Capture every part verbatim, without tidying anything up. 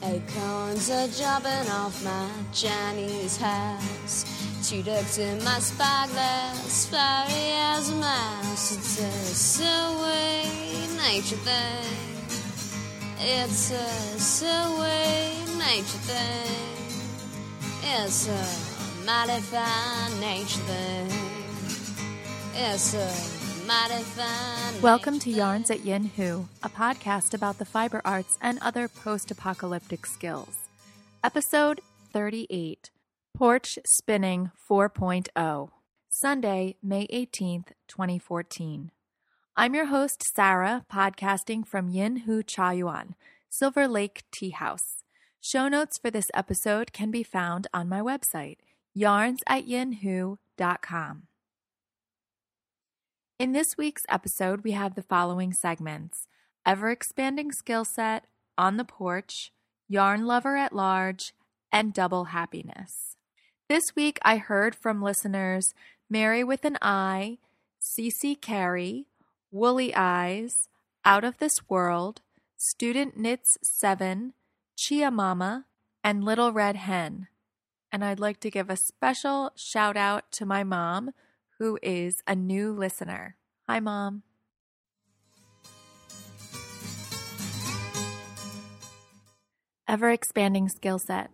Acorns are dropping off my Chinese house. Two ducks in my spyglass, fiery as a mouse. It's a silly nature thing. It's a silly nature thing. It's a mighty fine nature thing. It's a mighty fine. Welcome to Yarns at Yin Hu, a podcast about the fiber arts and other post-apocalyptic skills. Episode thirty-eight, Porch Spinning four point oh, Sunday, May eighteenth, twenty fourteen. I'm your host, Sarah, podcasting from Yin Hu Chaoyuan, Silver Lake Tea House. Show notes for this episode can be found on my website, yarns at yin hu dot com. In this week's episode, we have the following segments: Ever-Expanding Skill Set, On the Porch, Yarn Lover at Large, and Double Happiness. This week, I heard from listeners Mary with an I, Cece Carey, Woolly Eyes, Out of This World, Student Knits seven, Chia Mama, and Little Red Hen. And I'd like to give a special shout out to my mom, who is a new listener. Hi, Mom. Ever-Expanding Skill Set.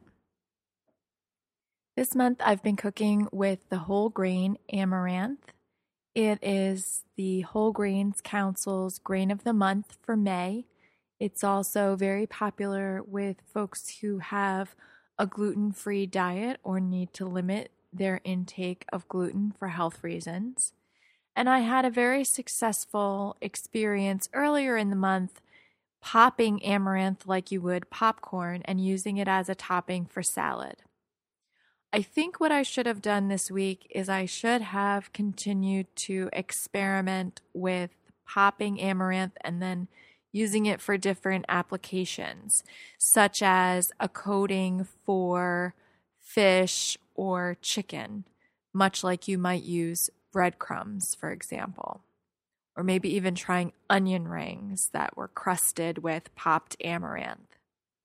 This month I've been cooking with the Whole Grain Amaranth. It is the Whole Grains Council's Grain of the Month for May. It's also very popular with folks who have a gluten-free diet or need to limit their intake of gluten for health reasons. And I had a very successful experience earlier in the month popping amaranth like you would popcorn and using it as a topping for salad. I think what I should have done this week is I should have continued to experiment with popping amaranth and then using it for different applications, such as a coating for fish or chicken, much like you might use breadcrumbs, for example, or maybe even trying onion rings that were crusted with popped amaranth.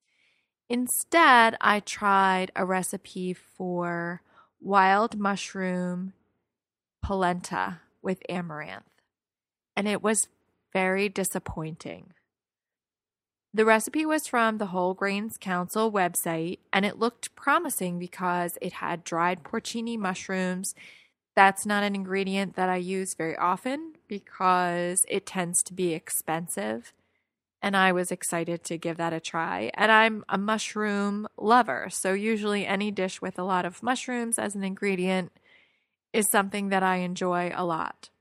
Instead, I tried a recipe for wild mushroom polenta with amaranth, and it was very disappointing. The recipe was from the Whole Grains Council website, and it looked promising because it had dried porcini mushrooms. That's not an ingredient that I use very often because it tends to be expensive, and I was excited to give that a try. And I'm a mushroom lover, so usually any dish with a lot of mushrooms as an ingredient is something that I enjoy a lot.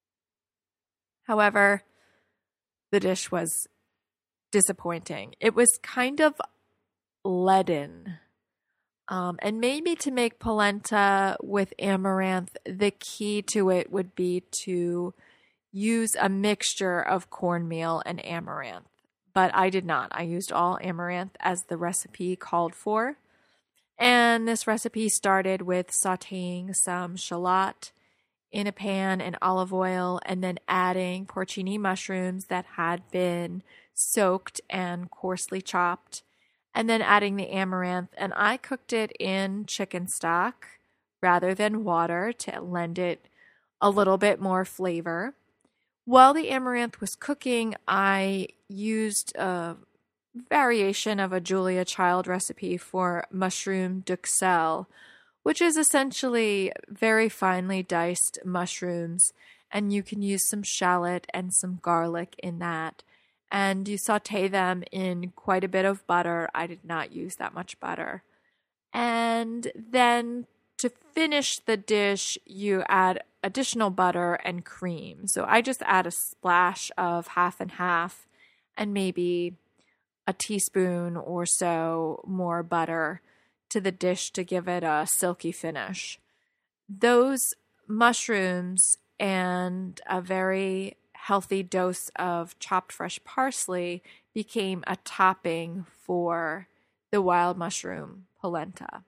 However, the dish was disappointing. It was kind of leaden. Um, and maybe to make polenta with amaranth, the key to it would be to use a mixture of cornmeal and amaranth. But I did not. I used all amaranth as the recipe called for. And this recipe started with sauteing some shallot in a pan in olive oil and then adding porcini mushrooms that had been soaked and coarsely chopped, and then adding the amaranth. And I cooked it in chicken stock rather than water to lend it a little bit more flavor. While the amaranth was cooking, I used a variation of a Julia Child recipe for mushroom duxelle, which is essentially very finely diced mushrooms, and you can use some shallot and some garlic in that. And you saute them in quite a bit of butter. I did not use that much butter. And then to finish the dish, you add additional butter and cream. So I just add a splash of half and half and maybe a teaspoon or so more butter to the dish to give it a silky finish. Those mushrooms and a very healthy dose of chopped fresh parsley became a topping for the wild mushroom polenta.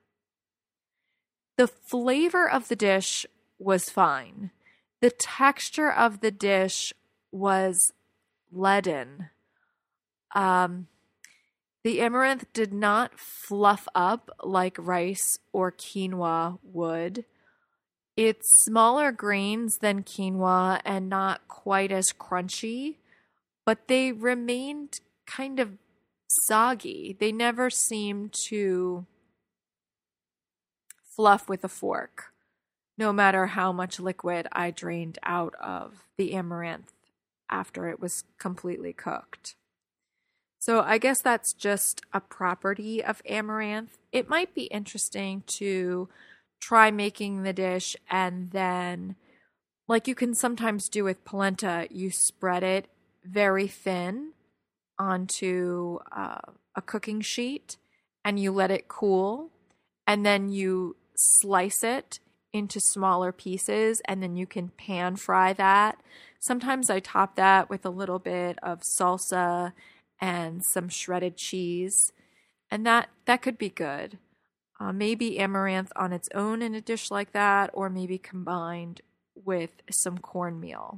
The flavor of the dish was fine. The texture of the dish was leaden. Um, The amaranth did not fluff up like rice or quinoa would. It's smaller grains than quinoa and not quite as crunchy, but they remained kind of soggy. They never seemed to fluff with a fork, no matter how much liquid I drained out of the amaranth after it was completely cooked. So I guess that's just a property of amaranth. It might be interesting to try making the dish and then, like you can sometimes do with polenta, you spread it very thin onto uh, a cooking sheet and you let it cool, and then you slice it into smaller pieces, and then you can pan fry that. Sometimes I top that with a little bit of salsa and some shredded cheese, and that that could be good. Uh, maybe amaranth on its own in a dish like that, or maybe combined with some cornmeal.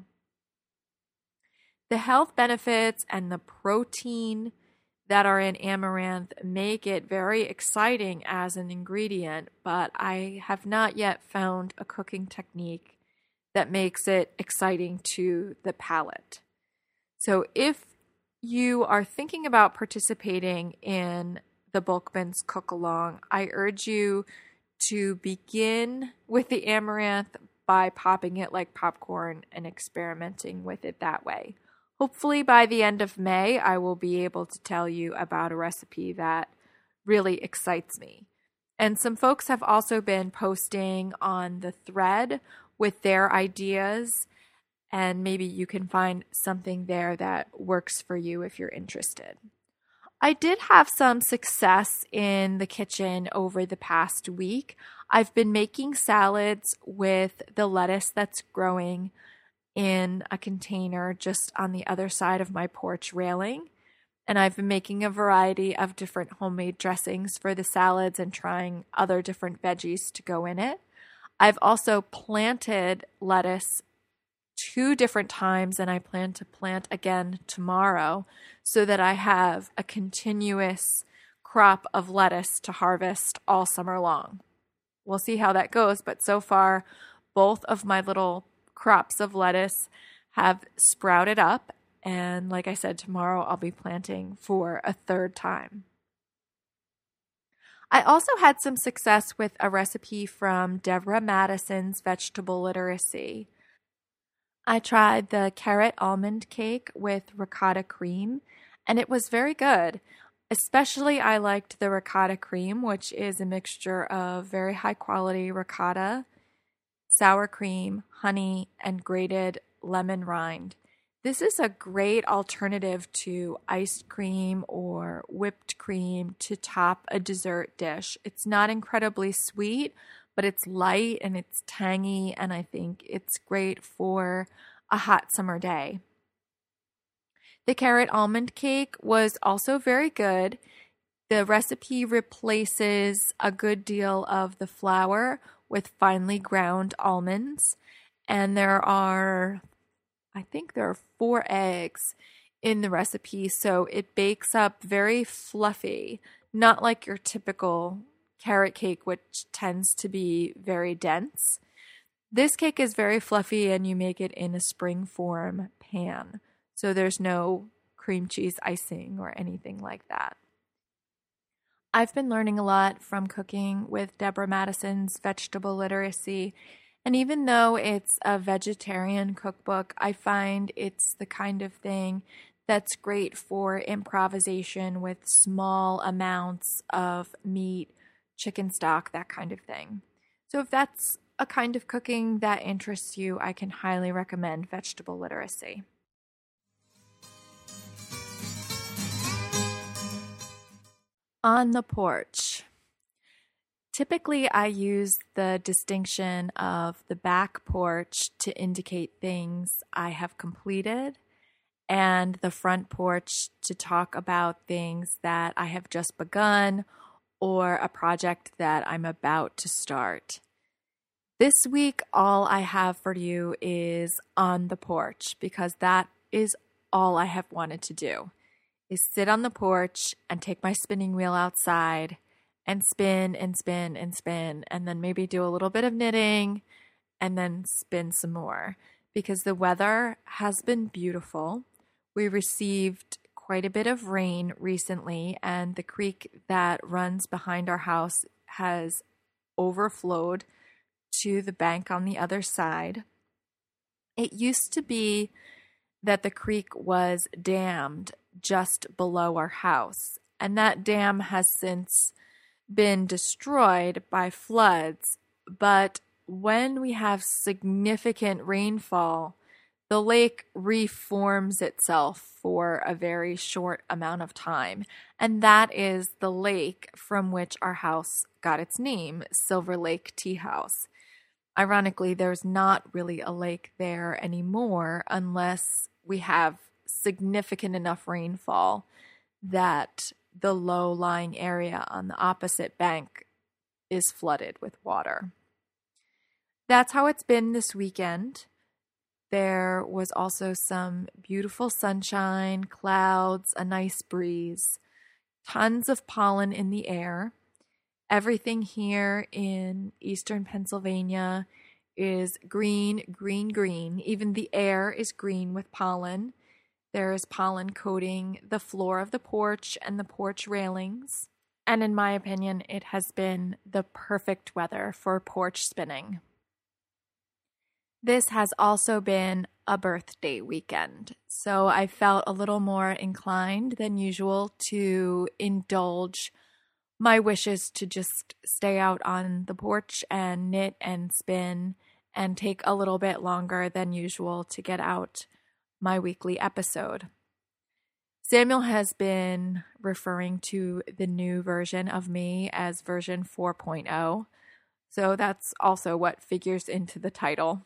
The health benefits and the protein that are in amaranth make it very exciting as an ingredient, but I have not yet found a cooking technique that makes it exciting to the palate. So if you are thinking about participating in the Bulkman's Cook Along, I urge you to begin with the amaranth by popping it like popcorn and experimenting with it that way. Hopefully by the end of May, I will be able to tell you about a recipe that really excites me. And some folks have also been posting on the thread with their ideas, and maybe you can find something there that works for you if you're interested. I did have some success in the kitchen over the past week. I've been making salads with the lettuce that's growing in a container just on the other side of my porch railing. And I've been making a variety of different homemade dressings for the salads and trying other different veggies to go in it. I've also planted lettuce two different times, and I plan to plant again tomorrow so that I have a continuous crop of lettuce to harvest all summer long. We'll see how that goes, but so far, both of my little crops of lettuce have sprouted up, and like I said, tomorrow I'll be planting for a third time. I also had some success with a recipe from Deborah Madison's Vegetable Literacy. I tried the carrot almond cake with ricotta cream, and it was very good. Especially I liked the ricotta cream, which is a mixture of very high quality ricotta, sour cream, honey, and grated lemon rind. This is a great alternative to ice cream or whipped cream to top a dessert dish. It's not incredibly sweet, but it's light and it's tangy, and I think it's great for a hot summer day. The carrot almond cake was also very good. The recipe replaces a good deal of the flour with finely ground almonds, and there are, I think there are four eggs in the recipe, so it bakes up very fluffy, not like your typical carrot cake, which tends to be very dense. This cake is very fluffy, and you make it in a springform pan, so there's no cream cheese icing or anything like that. I've been learning a lot from cooking with Deborah Madison's Vegetable Literacy, and even though it's a vegetarian cookbook, I find it's the kind of thing that's great for improvisation with small amounts of meat, chicken stock, that kind of thing. So if that's a kind of cooking that interests you, I can highly recommend Vegetable Literacy. On the porch. Typically, I use the distinction of the back porch to indicate things I have completed, and the front porch to talk about things that I have just begun or a project that I'm about to start. This week, all I have for you is on the porch, because that is all I have wanted to do. is sit on the porch and take my spinning wheel outside and spin and spin and spin, and then maybe do a little bit of knitting and then spin some more, because the weather has been beautiful. We received quite a bit of rain recently, and the creek that runs behind our house has overflowed to the bank on the other side. It used to be that the creek was dammed just below our house, and that dam has since been destroyed by floods. But when we have significant rainfall, the lake reforms itself for a very short amount of time. And that is the lake from which our house got its name, Silver Lake Tea House. Ironically, there's not really a lake there anymore unless we have significant enough rainfall that the low-lying area on the opposite bank is flooded with water. That's how it's been this weekend. There was also some beautiful sunshine, clouds, a nice breeze, tons of pollen in the air. Everything here in eastern Pennsylvania is green, green, green. Even the air is green with pollen. There is pollen coating the floor of the porch and the porch railings. And in my opinion, it has been the perfect weather for porch spinning. This has also been a birthday weekend, so I felt a little more inclined than usual to indulge my wishes to just stay out on the porch and knit and spin and take a little bit longer than usual to get out my weekly episode. Samuel has been referring to the new version of me as version four point oh, so that's also what figures into the title.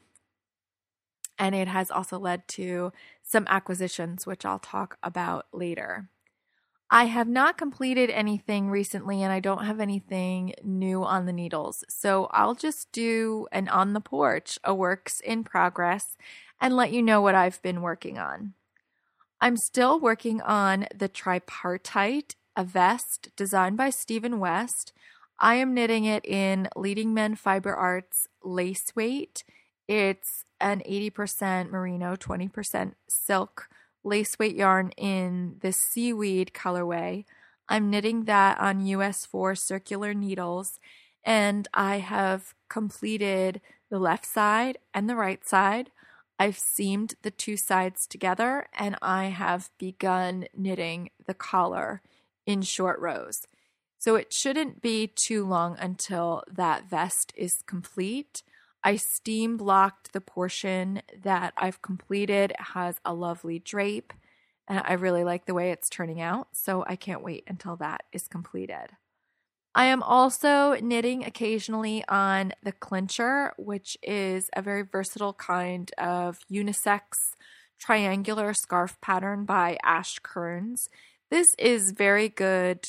And it has also led to some acquisitions, which I'll talk about later. I have not completed anything recently, and I don't have anything new on the needles. So I'll just do an on the porch, a works in progress, and let you know what I've been working on. I'm still working on the Tripartite, a vest designed by Stephen West. I am knitting it in Leading Men Fiber Arts lace weight. It's an eighty percent merino, twenty percent silk lace weight yarn in the seaweed colorway. I'm knitting that on U S four circular needles, and I have completed the left side and the right side. I've seamed the two sides together, and I have begun knitting the collar in short rows. So it shouldn't be too long until that vest is complete. I steam blocked the portion that I've completed. It has a lovely drape, and I really like the way it's turning out, so I can't wait until that is completed. I am also knitting occasionally on the clincher, which is a very versatile kind of unisex triangular scarf pattern by Ash Kearns. This is very good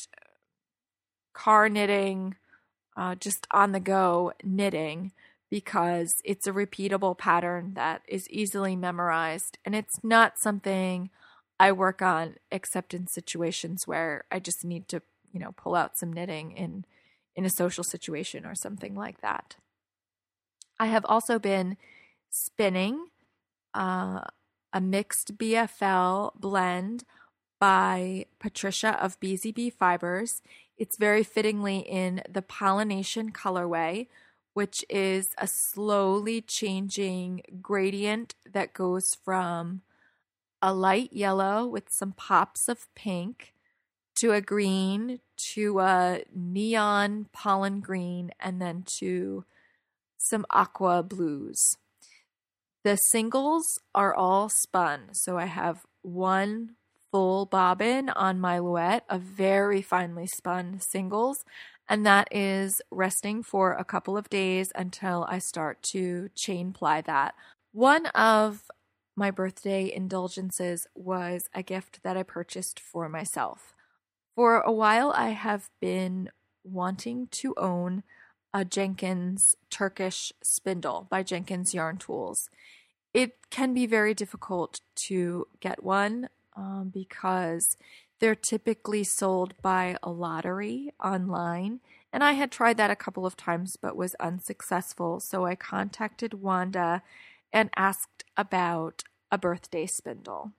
car knitting, uh, just on the go knitting, because it's a repeatable pattern that is easily memorized, and it's not something I work on except in situations where I just need to, you know, pull out some knitting in, in a social situation or something like that. I have also been spinning uh, a mixed B F L blend by Patricia of B Z B Fibers. It's very fittingly in the Pollination colorway, which is a slowly changing gradient that goes from a light yellow with some pops of pink to a green to a neon pollen green and then to some aqua blues. The singles are all spun, so I have one full bobbin on my Louette of very finely spun singles, and that is resting for a couple of days until I start to chain ply that. One of my birthday indulgences was a gift that I purchased for myself. For a while, I have been wanting to own a Jenkins Turkish spindle by Jenkins Yarn Tools. It can be very difficult to get one um, because they're typically sold by a lottery online. And I had tried that a couple of times but was unsuccessful. So I contacted Wanda and asked about a birthday spindle.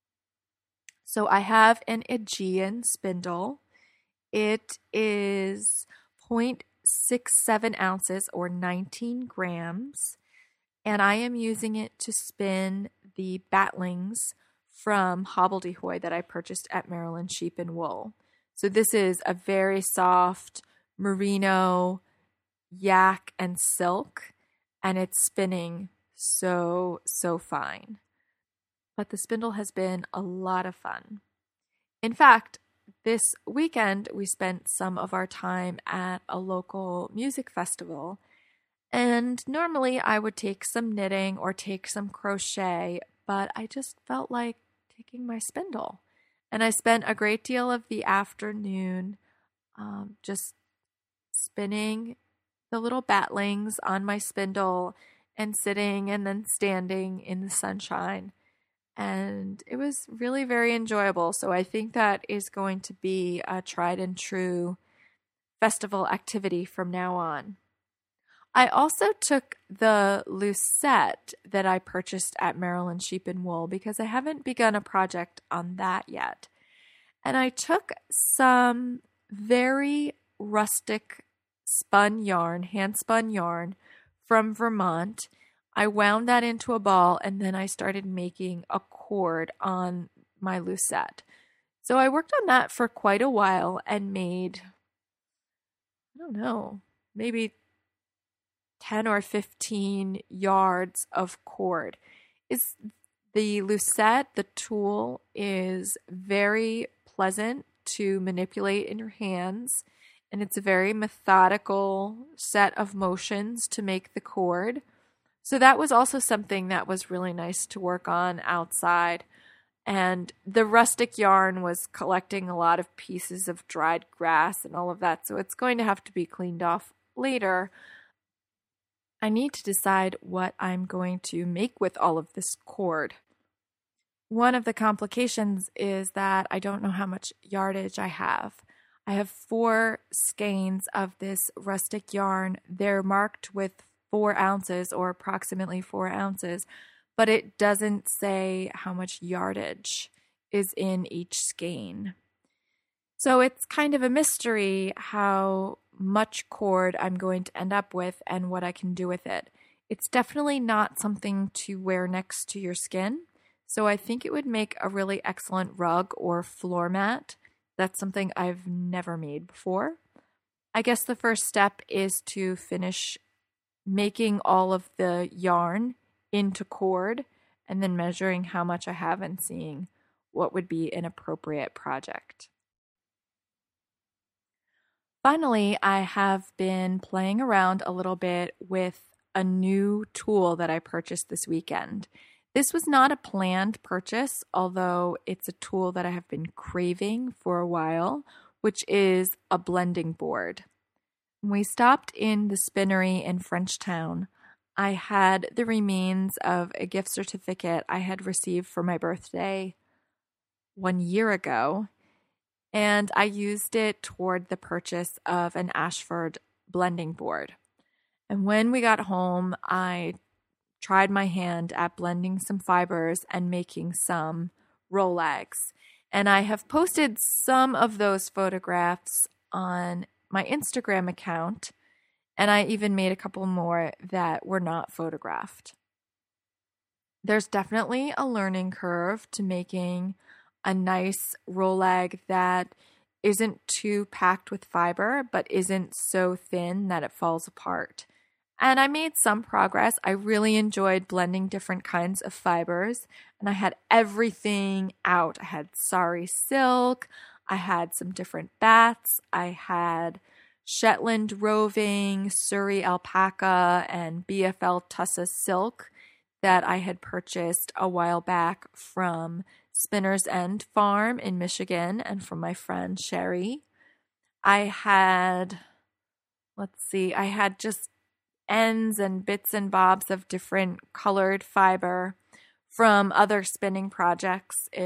So I have an Aegean spindle. It is zero point six seven ounces or nineteen grams. And I am using it to spin the batlings from Hobbledehoy that I purchased at Maryland Sheep and Wool. So this is a very soft merino, yak, and silk, and it's spinning so, so fine. But the spindle has been a lot of fun. In fact, this weekend we spent some of our time at a local music festival, and normally I would take some knitting or take some crochet, but I just felt like taking my spindle. And I spent a great deal of the afternoon um, just spinning the little batlings on my spindle and sitting and then standing in the sunshine. And it was really very enjoyable. So I think that is going to be a tried and true festival activity from now on. I also took the Lucette that I purchased at Maryland Sheep and Wool because I haven't begun a project on that yet. And I took some very rustic spun yarn, hand spun yarn from Vermont. I wound that into a ball and then I started making a cord on my Lucette. So I worked on that for quite a while and made, I don't know, maybe ten or fifteen yards of cord. Is the Lucette, the tool, is very pleasant to manipulate in your hands, and it's a very methodical set of motions to make the cord. So that was also something that was really nice to work on outside. And the rustic yarn was collecting a lot of pieces of dried grass and all of that, so it's going to have to be cleaned off later. I need to decide what I'm going to make with all of this cord. One of the complications is that I don't know how much yardage I have. I have four skeins of this rustic yarn. They're marked with four ounces or approximately four ounces, but it doesn't say how much yardage is in each skein. So it's kind of a mystery how much cord I'm going to end up with and what I can do with it. It's definitely not something to wear next to your skin, so I think it would make a really excellent rug or floor mat. That's something I've never made before. I guess the first step is to finish making all of the yarn into cord and then measuring how much I have and seeing what would be an appropriate project. Finally, I have been playing around a little bit with a new tool that I purchased this weekend. This was not a planned purchase, although it's a tool that I have been craving for a while, which is a blending board. When we stopped in the spinnery in Frenchtown, I had the remains of a gift certificate I had received for my birthday one year ago, and I used it toward the purchase of an Ashford blending board. And when we got home, I tried my hand at blending some fibers and making some Rolags. And I have posted some of those photographs on my Instagram account, and I even made a couple more that were not photographed. There's definitely a learning curve to making a nice Rolag that isn't too packed with fiber, but isn't so thin that it falls apart. And I made some progress. I really enjoyed blending different kinds of fibers, and I had everything out. I had sari silk, I had some different bats, I had Shetland roving, Surrey alpaca, and B F L Tussa silk that I had purchased a while back from Spinner's End Farm in Michigan and from my friend Sherry. I had, let's see, I had just ends and bits and bobs of different colored fiber from other spinning projects. If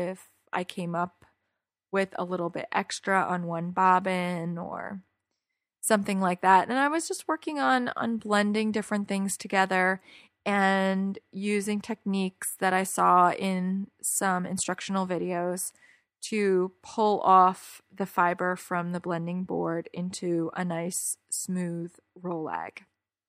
I came up with a little bit extra on one bobbin or something like that. And I was just working on on blending different things together and using techniques that I saw in some instructional videos to pull off the fiber from the blending board into a nice smooth roll egg.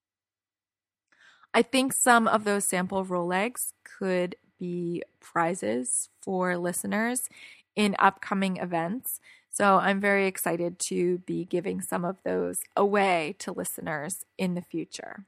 I think some of those sample roll eggs could be prizes for listeners in upcoming events. So I'm very excited to be giving some of those away to listeners in the future.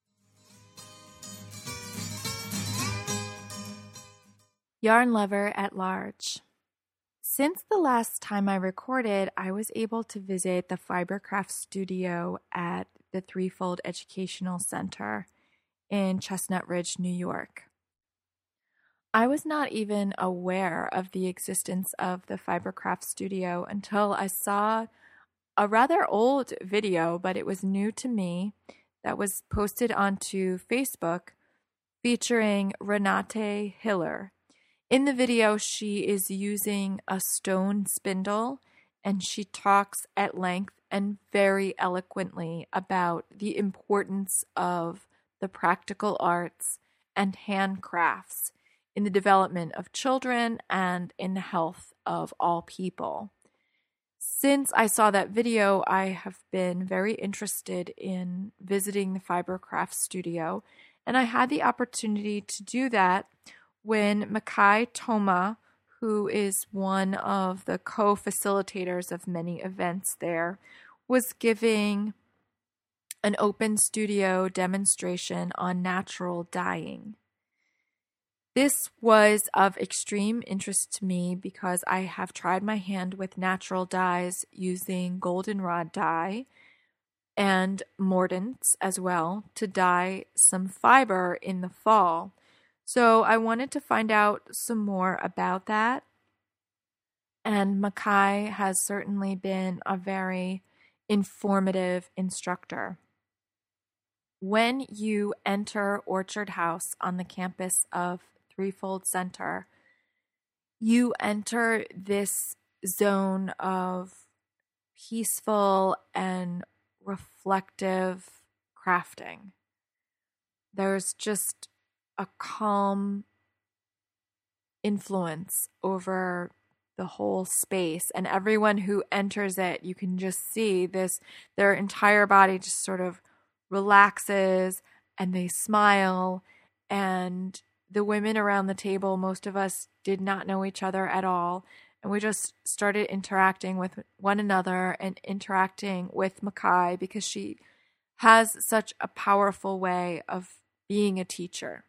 Yarn lover at large. Since the last time I recorded, I was able to visit the Fibercraft studio at the Threefold Educational Center in Chestnut Ridge, New York. I was not even aware of the existence of the Fibercraft studio until I saw a rather old video, but it was new to me, that was posted onto Facebook featuring Renate Hiller. In the video, she is using a stone spindle, and she talks at length and very eloquently about the importance of the practical arts and handcrafts in the development of children and in the health of all people. Since I saw that video, I have been very interested in visiting the Fibercraft studio, and I had the opportunity to do that when Makai Toma, who is one of the co-facilitators of many events there, was giving an open studio demonstration on natural dyeing. This was of extreme interest to me because I have tried my hand with natural dyes using goldenrod dye and mordants as well to dye some fiber in the fall. So I wanted to find out some more about that. And Makai has certainly been a very informative instructor. When you enter Orchard House on the campus of Threefold Center, you enter this zone of peaceful and reflective crafting. There's just a calm influence over the whole space, and everyone who enters it, you can just see this, their entire body just sort of relaxes and they smile. And the women around the table, most of us did not know each other at all, and we just started interacting with one another and interacting with Makai because she has such a powerful way of being a teacher.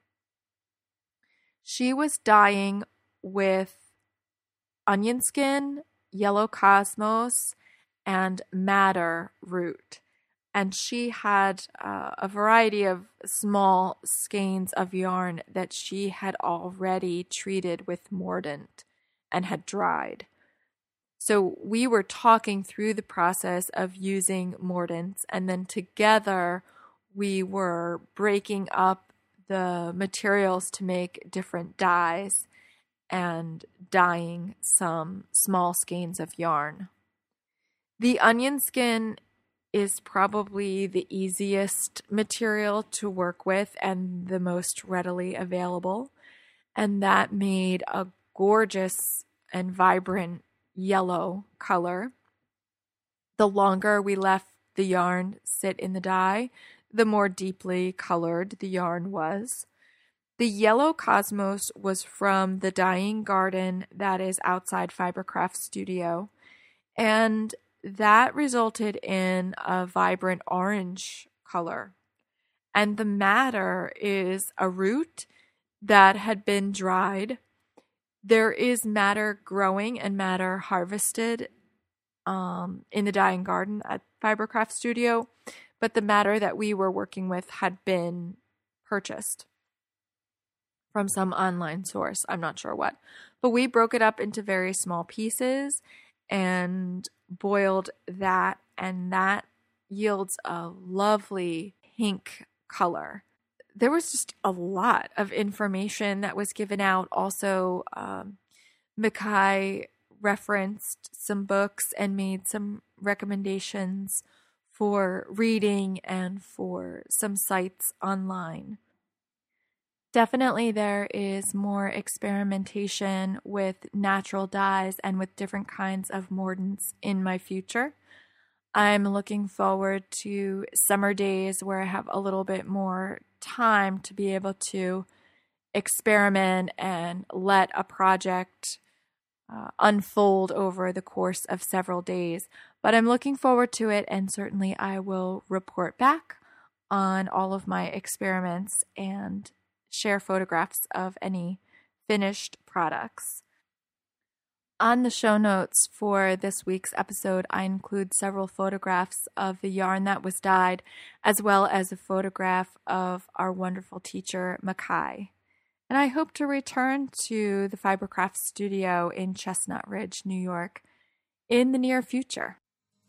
She was dyeing with onion skin, yellow cosmos, and madder root. And she had uh, a variety of small skeins of yarn that she had already treated with mordant and had dried. So we were talking through the process of using mordants, and then together we were breaking up the materials to make different dyes and dyeing some small skeins of yarn. The onion skin is probably the easiest material to work with and the most readily available, and that made a gorgeous and vibrant yellow color. The longer we left the yarn sit in the dye, the more deeply colored the yarn was. The yellow cosmos was from the dyeing garden that is outside Fibercraft Studio, and that resulted in a vibrant orange color. And the madder is a root that had been dried. There is madder growing and madder harvested um, in the dyeing garden at Fibercraft Studio, but the madder that we were working with had been purchased from some online source. I'm not sure what. But we broke it up into very small pieces and boiled that, and that yields a lovely pink color. There was just a lot of information that was given out. Also, um, Mikhail referenced some books and made some recommendations for reading and for some sites online. Definitely there is more experimentation with natural dyes and with different kinds of mordants in my future. I'm looking forward to summer days where I have a little bit more time to be able to experiment and let a project uh, unfold over the course of several days. But I'm looking forward to it, and certainly I will report back on all of my experiments and share photographs of any finished products. On the show notes for this week's episode, I include several photographs of the yarn that was dyed, as well as a photograph of our wonderful teacher, Mikhail. And I hope to return to the Fibercraft studio in Chestnut Ridge, New York, in the near future.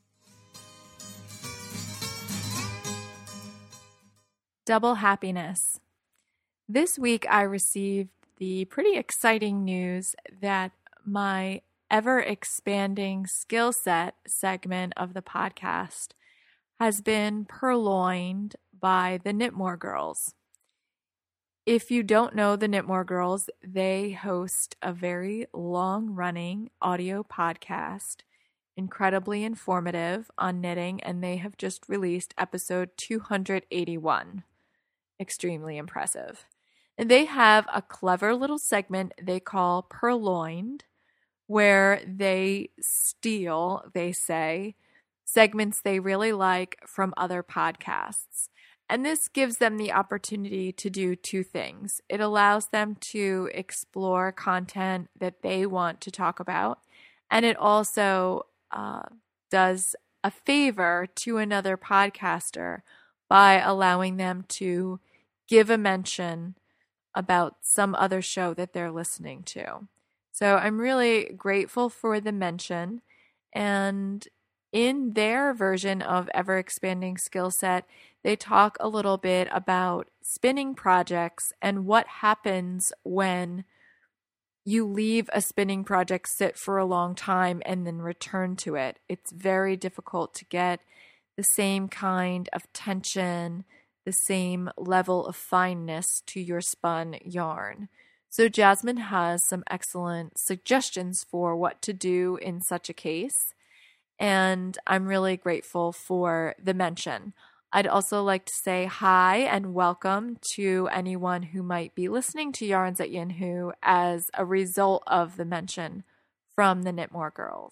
Double happiness. This week I received the pretty exciting news that my ever-expanding skill set segment of the podcast has been purloined by the Knitmore Girls. If you don't know the Knitmore Girls, they host a very long-running audio podcast, incredibly informative on knitting, and they have just released episode two hundred eighty-one. Extremely impressive. And they have a clever little segment they call Purloined, where they steal, they say, segments they really like from other podcasts. And this gives them the opportunity to do two things. It allows them to explore content that they want to talk about, and it also uh, does a favor to another podcaster by allowing them to give a mention about some other show that they're listening to. So I'm really grateful for the mention. And in their version of Ever Expanding Skill Set, they talk a little bit about spinning projects and what happens when you leave a spinning project sit for a long time and then return to it. It's very difficult to get the same kind of tension, the same level of fineness to your spun yarn. So Jasmine has some excellent suggestions for what to do in such a case, and I'm really grateful for the mention. I'd also like to say hi and welcome to anyone who might be listening to Yarns at Yin Hu as a result of the mention from the Knitmore Girls.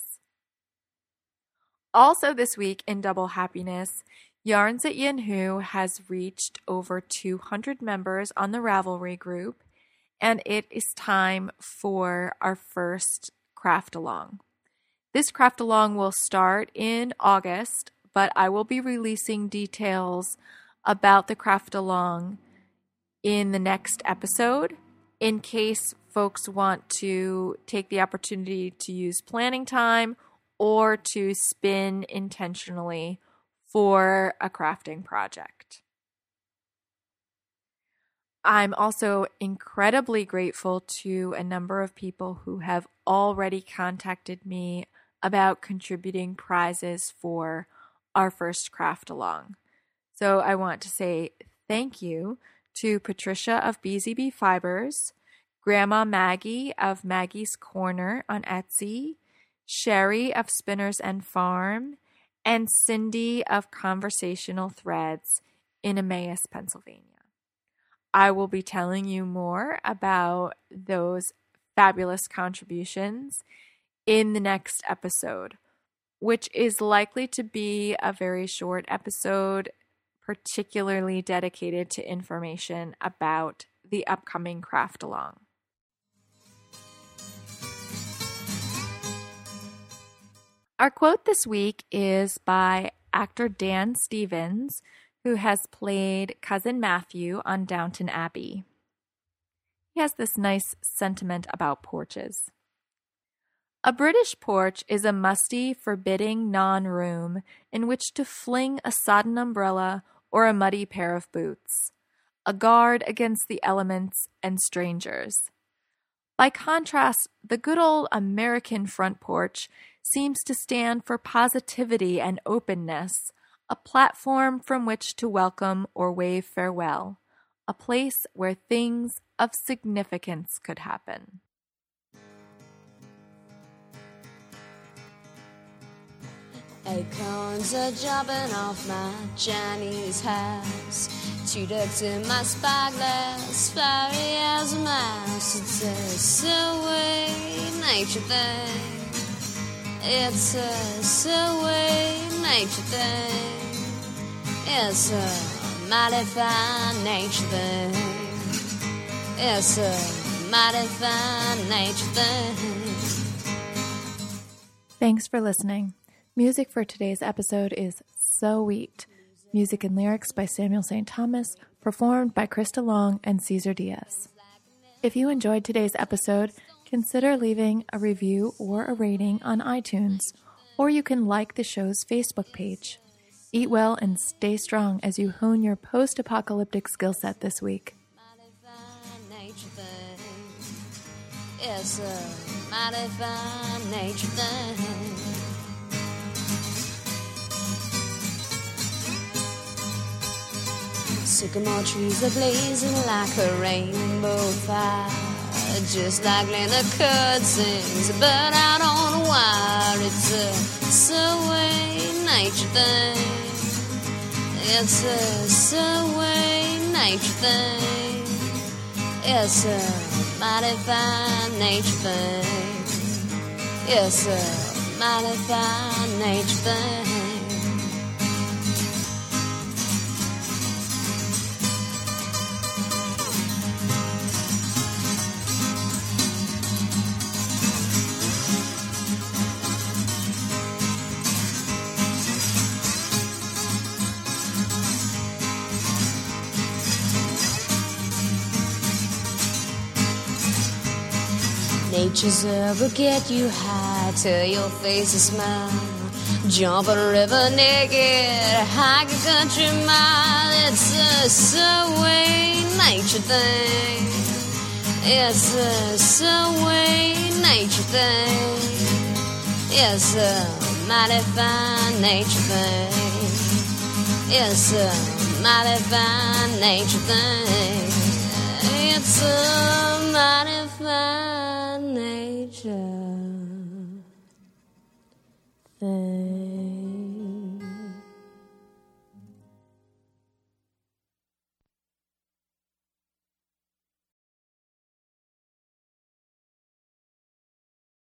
Also this week in Double Happiness, Yarns at Yin Hu has reached over two hundred members on the Ravelry group, and it is time for our first craft along. This craft along will start in August, but I will be releasing details about the craft along in the next episode in case folks want to take the opportunity to use planning time or to spin intentionally for a crafting project. I'm also incredibly grateful to a number of people who have already contacted me about contributing prizes for our first craft along. So I want to say thank you to Patricia of B Z B Fibers, Grandma Maggie of Maggie's Corner on Etsy, Sherry of Spinners and Farm, and Cindy of Conversational Threads in Emmaus, Pennsylvania. I will be telling you more about those fabulous contributions in the next episode, which is likely to be a very short episode, particularly dedicated to information about the upcoming craft along. Our quote this week is by actor Dan Stevens, who has played Cousin Matthew on Downton Abbey. He has this nice sentiment about porches. A British porch is a musty, forbidding non-room in which to fling a sodden umbrella or a muddy pair of boots, a guard against the elements and strangers. By contrast, the good old American front porch seems to stand for positivity and openness, a platform from which to welcome or wave farewell, a place where things of significance could happen. Acorns are dropping off my Chinese house. Two ducks in my spyglass, fiery as a mouse. It's a silly nature thing. It's a silly nature thing. It's a mighty fine nature thing. It's a mighty fine nature thing. Thanks for listening. Music for today's episode is So Wheat. Music and lyrics by Samuel Saint Thomas, performed by Krista Long and Cesar Diaz. If you enjoyed today's episode, consider leaving a review or a rating on iTunes, or you can like the show's Facebook page. Eat well and stay strong as you hone your post-apocalyptic skill set this week. It's a mighty fine nature thing. Sycamore trees are blazing like a rainbow fire, just like Linda Curd sings a bird out on a wire. It's a subway nature thing. It's a subway nature thing. It's a mighty fine nature thing. It's a mighty fine nature thing. Nature's ever get you high till your face a smile. Jump a river naked, hike a country mile. It's a subway nature thing. It's a subway nature thing. It's a mighty fine nature thing. It's a mighty fine nature thing. It's a mighty fine nature thing.